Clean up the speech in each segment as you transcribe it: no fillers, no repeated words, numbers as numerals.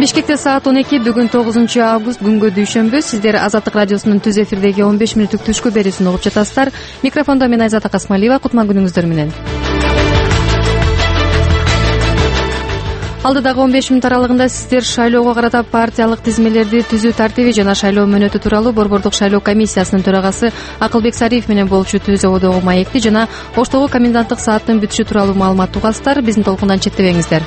Бишкекте саат 12 бүгүн 9 август күнгө дүйшөмбү. Сиздер Азаттык радиосунун түз эфирдеги 15 мүнөттүк түшкү берүүсүн угуп жатасыздар. Микрофондо мен Айзат Акасмалиева. Кутман күнүңүздөр менен. Алдыдагы 15 мүнөт аралыгында сиздер шайлоого карата партиялык тизмелерди түзүү тартиби жана шайлоо мөөнөтү тууралуу Борбордук шайлоо комиссиясынын төрагасы Акылбек Сариев менен болчу түз ободогу маекти жана Оштогу коменданттык сааттын бүтүшү тууралуу маалымат угасыздар. Биздин толкундан четтебеңиздер.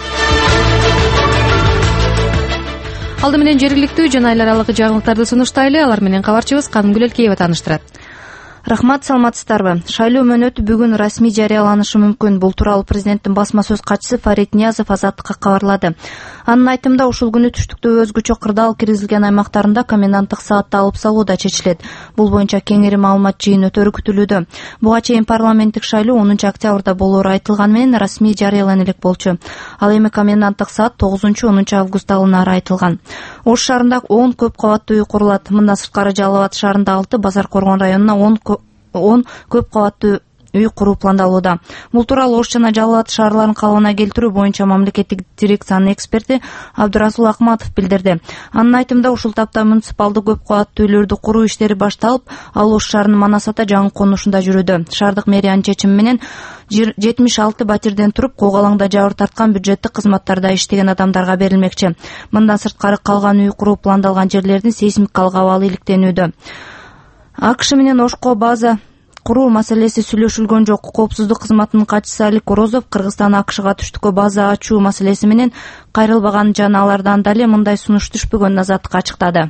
Алды менен жергиликтүү жана эл аралык жаңылыктарды сунуштайлы. Алар менен кабарчыбыз Канымгүл Элкеева тааныштырат. Рахмат, саламатсыздарбы? Шайлоо мөөнөтү бүгүн расмий жарыяланышы мүмкүн. Бул тууралуу президенттин басма сөз катчысы Фарид Ниязов Азаттыкка кабарлады. Анын айтымында ушул күнү түштүктө өзгөчө кырдаал киргизилген аймактарында коменданттык саатты алып салуу да чечилет. Бул боюнча кеңири маалымат жыйын өтөрү күтүлүүдө. Буга чейин парламенттик шайлоо 10 октябрда болоору айтылган менен расмий жарыялана элек болчу. Ал эми коменданттык саат 9-10 августта алынары айтылган. Ош шаарында 10 көп кабаттуу үй курулат. Мындан сырткары Жалал Абад шаарында 6, Базар Коргон районуна 10 көп кабаттуу үй куруу пландалууда. Бул тууралуу Ош жана Жалал Абад шаарларын калыбына келтирүү боюнча мамлекеттик дирекциянын эксперти Абдурасул Акматов билдирди. Анын айтымында ушул тапта муниципалдуу көп кабаттуу үйлөрдү куруу иштери башталып, ал Ош шаарынын Манас ата жаңы конушунда жүрүүдө. Шаардык мэриянын чечими менен 76 батирден туруп кок алаңда жабыр тарткан бюджеттик кызматтарда иштеген адамдарга берилмекчи. Мындан сырткары калган үй куруу пландалган жерлердин сейсмикалык абалы иликтенүүдө. АКШ менен Ошко база куруу маселеси сүйлөшүлгөн жок. Коопсуздук кызматынын катчысы Алик Орозов Кыргызстан АКШга түштүккө база ачуу маселеси менен кайрылбаган жана алардан дале мындай сунуш түшпөгөнүн Азаттыкка ачыктады.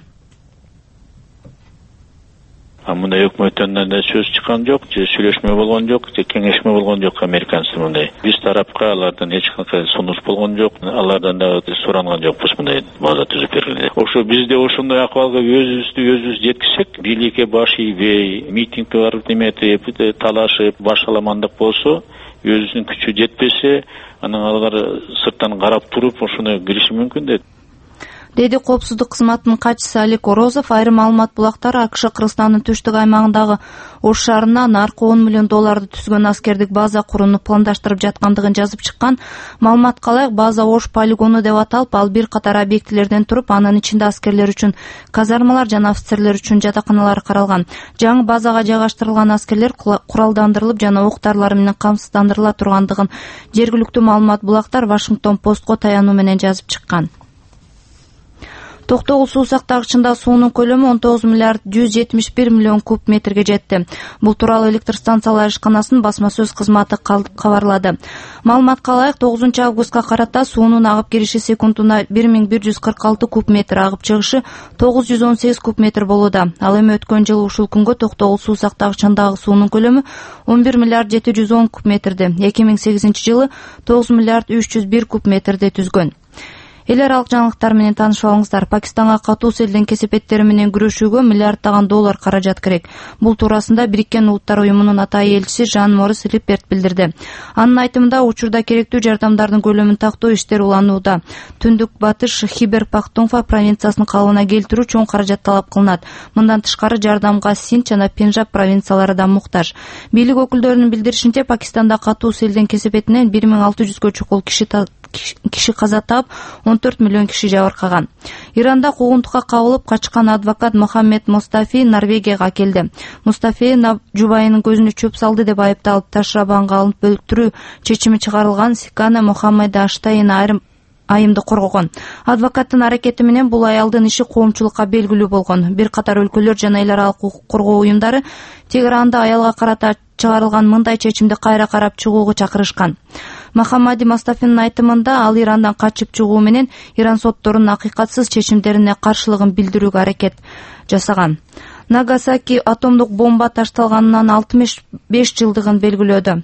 Мындай өкмөттөн да сөз чыккан жок, же сүйлөшмө болгон жок, же кеңешме болгон жок американцтар мындай. Биз тарапка алардан эч кандай сунуш болгон жок, алардан да суранган жокпуз мындай база түзүп бергиле. Ошо бизде ошондой акыбалга өзүбүз жеткизсек, бийликке баш ийбей, митингге барып неметип, талашып, баш аламандык болсо, өзүнүн күчү жетпесе, анан алар сырттан карап туруп ошону кириши мүмкүн дейт. Деди коопсуздук кызматынын катчысы Алик Орозов. Айрым маалымат булактар АКШ Кыргызстандын түштүк аймагындагы Ош шаарына наркы $10 миллион түзгөн аскердик база курууну пландаштырып жаткандыгын жазып чыккан. Маалыматка ылайык, база Ош полигону деп аталып, ал бир катар объектилерден туруп, анын ичинде аскерлер үчүн казармалар жана офицерлер үчүн жатаканалар каралган. Жаңы базага жайгаштырылган аскерлер куралдандырылып жана ок дарылары менен камсыздандырыла тургандыгын жергиликтүү маалымат булактар Вашингтон Постко таянуу менен жазып чыккан. Токтогул суу сактагычында суунун көлөмү 19 миллиард 171 миллион куб метрге жетти. Бул тууралуу электр станциялар ишканасынын басма сөз кызматы кабарлады. Маалыматка ылайык, 9 августка карата суунун агып кириши секундуна 1146 куб метр, агып чыгышы 918 куб метр болууда. Ал эми өткөн жылы ушул күнгө Токтогул суу сактагычындагы суунун көлөмү 11 миллиард 710 куб метрди. 2008 жылы 9 миллиард 301 куб метрди түзгөн. Эл аралык жаңылыктар менен таанышып алыңыздар. Пакистанга катуу селдин кесепеттери менен күрөшүүгө миллиарддаган доллар каражат керек. Бул туурасында Бириккен Улуттар уюмунун атайын элчиси Жан Морис Рипперт билдирди. Анын айтымында, учурда керектүү жардамдардын көлөмүн тактоо иштери уланууда. Түндүк батыш Хибер Пахтунхва провинциясынын калыбына келтирүү чоң каражат талап кылынат. Мындан тышкары жардамга Синд жана Пенджаб провинциялары да муктаж. Бийлик өкүлдөрүнүн билдиришинче, Пакистанда катуу селдин кесепетинен 1600гө чукул киши каза таап, 14 миллион киши жабыркаган. Иранда куугунтукка кабылып качкан адвокат Мохаммед Мустафи Норвегияга келди. Мустафи жубайынын көзүнө чөп салды деп айыпталып, Таш-Шабанга алынып өлтүрүү чечими чыгарылган Сикана Мохаммед Аштайын айымды коргогон. Адвокаттын аракети менен бул аялдын иши коомчулукка белгилүү болгон. Бир катар өлкөлөр жана эл аралык укук коргоо уюмдары Тегеранда аялга карата чыгарылган мындай чечимди кайра карап чыгууга чакырышкан. Мохаммади Мустафинин айтымында, ал Ирандан качып чыгуу менен Иран сотторунун акыйкатсыз чечимдерине каршылыгын билдирүүгө аракет жасаган. Нагасаки атомдук бомба ташталганынан 65 жылдыгын белгилөөдө.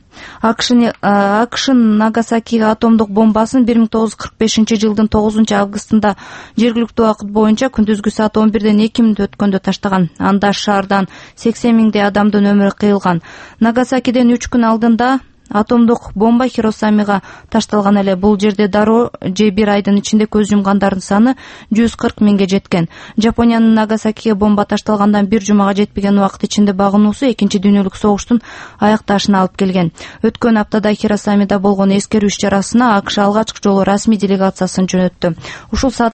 АКШнын Нагасакиге атомдук бомбасын 1945 жылдын 9 августунда жергиликтүү убакыт боюнча күндүзгү саат 11ден 2 мүнөт өткөндө таштаган. Анда шаардан 80 миңдей адамдын өмүрү кыйылган. Нагасакиден 3 күн алдында атомдук бомба Хиросамага ташталган эле. Бул жерде дароо же бир айдын ичинде көз жумгандардын саны 140 миңге жеткен. Жапониянын Нагасакиге бомба ташталгандан бир жумага жетпеген убакыт ичинде багынуусу Экинчи дүйнөлүк согуштун аякташына алып келген. Өткөн аптада Хиросамада болгон эскерүү иш-чарасына АКШ алгачкы жолу расмий делегациясын жөнөттү. Ушул